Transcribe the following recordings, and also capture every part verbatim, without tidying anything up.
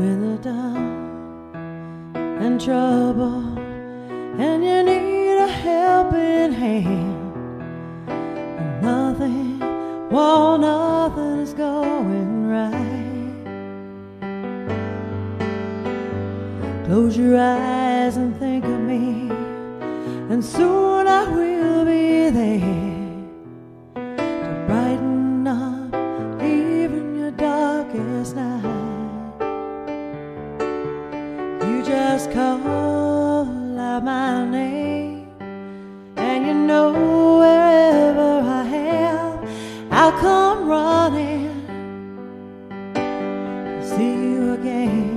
when they're down and trouble, and you need a helping hand, and nothing, well, nothing is going right. Close your eyes and think of me, and soon I will be there to brighten up even your darkest night. You just call out my name, and you know wherever I am, I'll come running to see you again.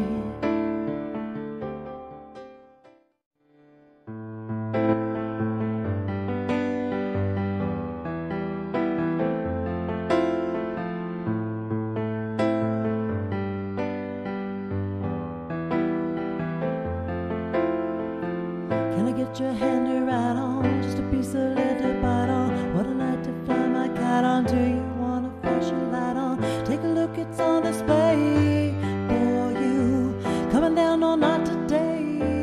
Can I get your hand to write on, just a piece of lead to bite on? What a night to fly my kite on. Do you wanna flash a light on? Take a look, it's on display for you. Coming down, no, not today.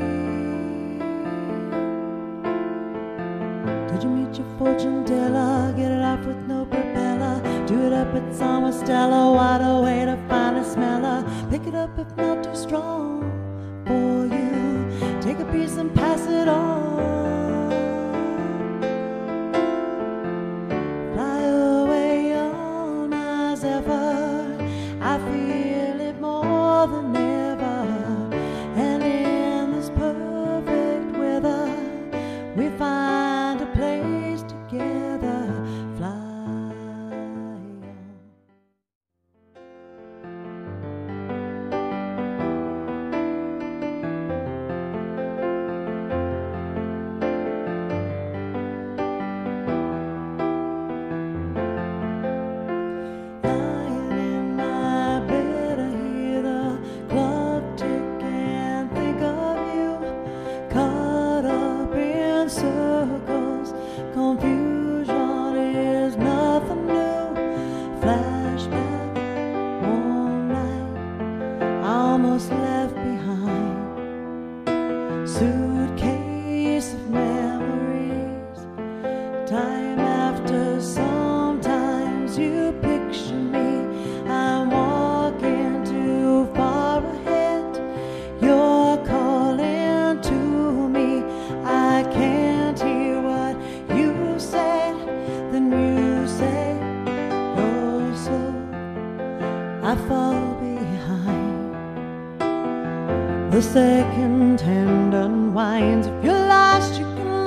Did you meet your fortune teller? Get it off with no propeller. Do it up, it's on with Stella. What a way to find a smeller. Pick it up if not too strong for you. Take a piece and pass it on. Fly away on my zephyr. I feel it more than ever. And in this perfect weather, we find a place together. Fly on. Circles, confusion is nothing new. Flashback, one night almost left behind. Suitcase of memories. Time after, sometimes you picture me. I'm walking too far ahead. You're calling to me. I can't hear what you said. Then you say you're slow. I fall behind. The second hand unwinds. If you're lost, you can